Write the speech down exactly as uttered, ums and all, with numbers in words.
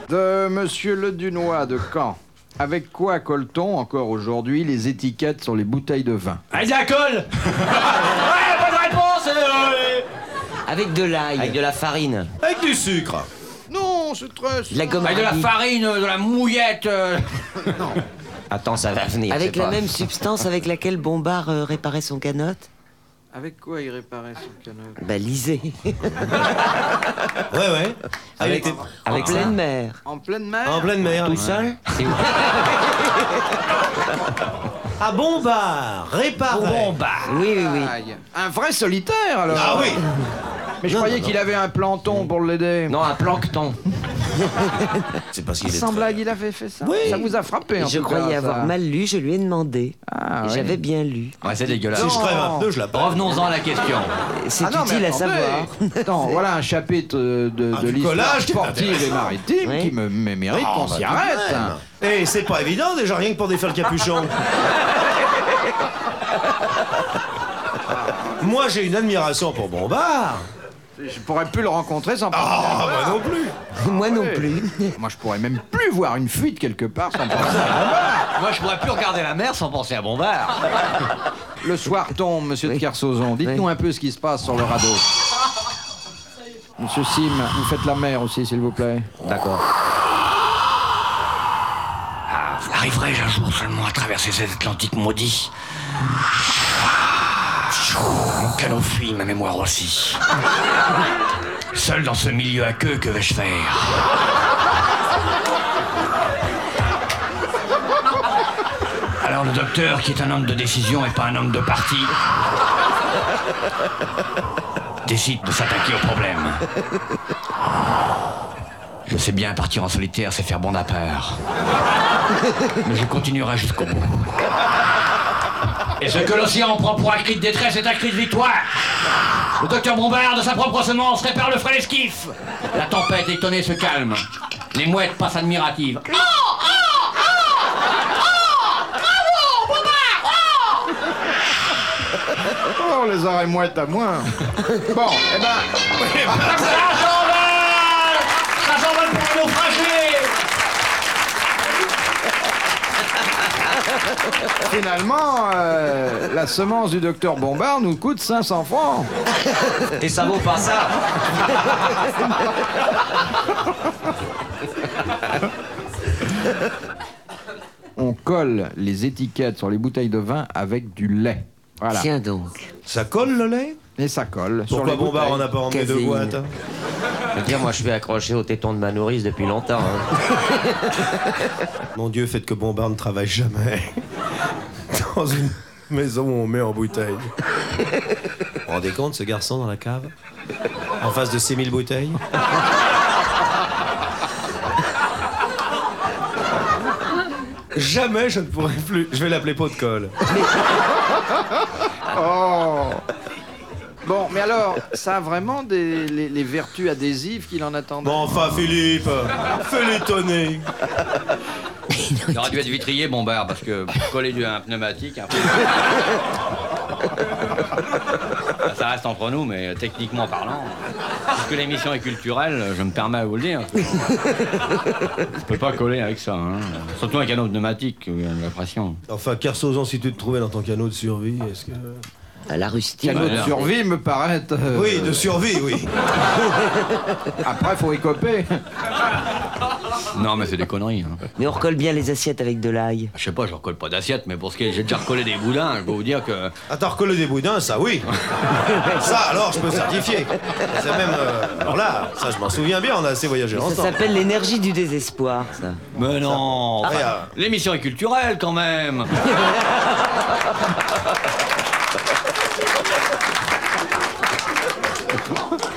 De Monsieur Le Dunois de Caen. Avec quoi colle-t-on encore aujourd'hui les étiquettes sur les bouteilles de vin? Avec de la colle. Ouais, bonne réponse. euh, Avec de l'ail. Avec de la farine. Avec du sucre. Non, c'est très... De la gomme Avec de la à pipe. farine, de la mouillette. euh. Attends, ça va venir. Avec c'est la pas- même substance avec laquelle Bombard euh, réparait son canotte? Avec quoi il réparait son canot? Bah, lisez. Ouais, ouais. Avec, Avec, En avec ça. pleine mer. En pleine mer? en pleine mer. Tout seul C'est où? À Bombard, réparé. Bon, bah. Oui, oui, oui. Aïe. Un vrai solitaire, alors. Ah oui. Mais je Non, croyais non, qu'il avait un planton pour l'aider. Non, un plancton. C'est parce qu'il est Sans très- blague, il avait fait ça. Oui. Ça vous a frappé, en Je tout croyais cas, avoir ça. mal lu, je lui ai demandé. Ah, Et oui. j'avais bien lu. Ouais, c'est dégueulasse. Si je crève Non. un pneu, je l'appelle. Revenons-en à la question. C'est Ah non, mais utile à attendez. savoir. Attends, voilà un chapitre de, de, Ah, de du l'histoire collage qui est sportive et intéressant. maritime Oui. qui me, me mérite Ah, qu'on bah, s'y tout arrête. de même. Eh, c'est pas évident déjà, rien que pour défaire le capuchon. Moi, j'ai une admiration pour Bombard. Je pourrais plus le rencontrer sans penser Ah, à moi non plus. Moi non Oui. plus. Moi, je pourrais même plus voir une fuite quelque part sans penser à Moi, je pourrais plus regarder la mer sans penser à Bombard. Le soir tombe, monsieur de Oui. Kersauzon. Dites-nous Oui. un peu ce qui se passe sur le radeau. Monsieur Sim, vous faites la mer aussi, s'il vous plaît. D'accord. Ah, arriverai-je un jour seulement à traverser cet Atlantique maudit? Mon canot fuit, ma mémoire aussi. Seul dans ce milieu à queue, que vais-je faire? Alors le docteur, qui est un homme de décision et pas un homme de parti, décide de s'attaquer au problème. Je sais bien, partir en solitaire, c'est faire bon à peur. Mais je continuerai jusqu'au bout. Et ce que l'océan prend pour un cri de détresse est un cri de victoire. Le docteur Bombard, de sa propre semence, répare le frêle esquif. La tempête étonnée se calme. Les mouettes passent admiratives. Oh, les arrêts mouettes à moins. Bon, eh ben, Ça s'envole! Ça s'envole pour un naufragé! finalement, euh, la semence du docteur Bombard nous coûte cinq cents francs. Et ça vaut pas ça. On colle les étiquettes sur les bouteilles de vin avec du lait. Voilà. Tiens donc. Ça colle le lait? Et ça colle. sur Pourquoi les Bombard bouteilles. en a pas emmené deux Caséine. boîtes? Je veux dire, moi, je suis accroché au téton de ma nourrice depuis longtemps. hein. Mon Dieu, faites que Bombard ne travaille jamais dans une maison où on met en bouteille. Vous vous rendez compte, ce garçon dans la cave? En face de six mille bouteilles? Jamais je ne pourrai plus. Je vais l'appeler pot de colle. Oh. Bon, mais alors, ça a vraiment des, les, les vertus adhésives qu'il en attendait. Bon, enfin, Philippe, fais l'étonner. Il aurait dû être vitrier, Bombard, parce que pour coller du un pneumatique, un peu... Ça reste entre nous, mais techniquement parlant, puisque l'émission est culturelle, je me permets à vous le dire. Je peux pas coller avec ça, hein. Surtout un canot pneumatique, où il y a de la pression. Enfin, Kersozon, si tu te trouvais dans ton canot de survie, est-ce que... À la rustique. Canot de alors. survie me paraît. euh, Oui, de survie, oui. Après, faut écoper. Non, mais c'est des conneries, hein. Mais on recolle bien les assiettes avec de l'ail. Je sais pas, je recolle pas d'assiette, mais pour ce qui est, j'ai déjà recollé des boudins, je peux vous dire que... Ah, t'as recollé des boudins, ça oui. Ça, alors, je peux certifier. C'est même... euh, alors là, ça, je m'en souviens bien, on a assez voyagé Ça ensemble. s'appelle l'énergie du désespoir, ça. Mais non, Ah, enfin, regarde. l'émission est culturelle quand même.